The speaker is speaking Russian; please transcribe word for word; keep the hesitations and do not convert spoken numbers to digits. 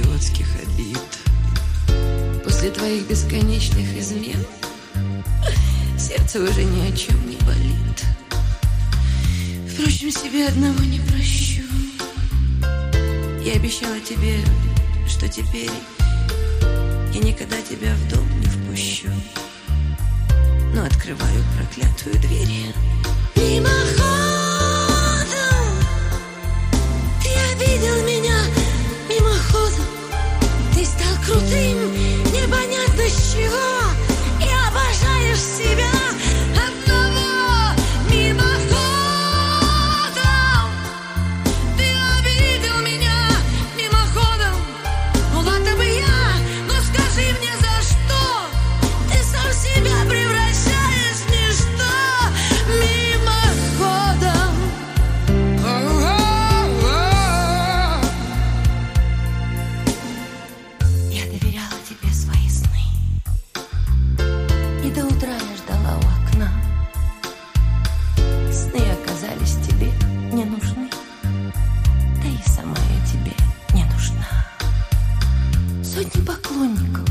идиотских обид. После твоих бесконечных измен сердце уже ни о чем не болит. Впрочем, себе одного не прощу. Я обещала тебе, что теперь я никогда тебя в дом не впущу, но открываю проклятую дверь. Мимоходом ты обидел меня, мимоходом ты стал крутым, непонятно с чего, и обожаешь себя одного. Мимоходом ты обидел меня, мимоходом. Ну ладно бы я, но скажи мне, за что ты сам себя превращаешь в ничто. Мимоходом. Я доверяла тебе свои сны, и до утра я ждала у окна. Сны оказались тебе не нужны, да и сама я тебе не нужна. Сотни поклонников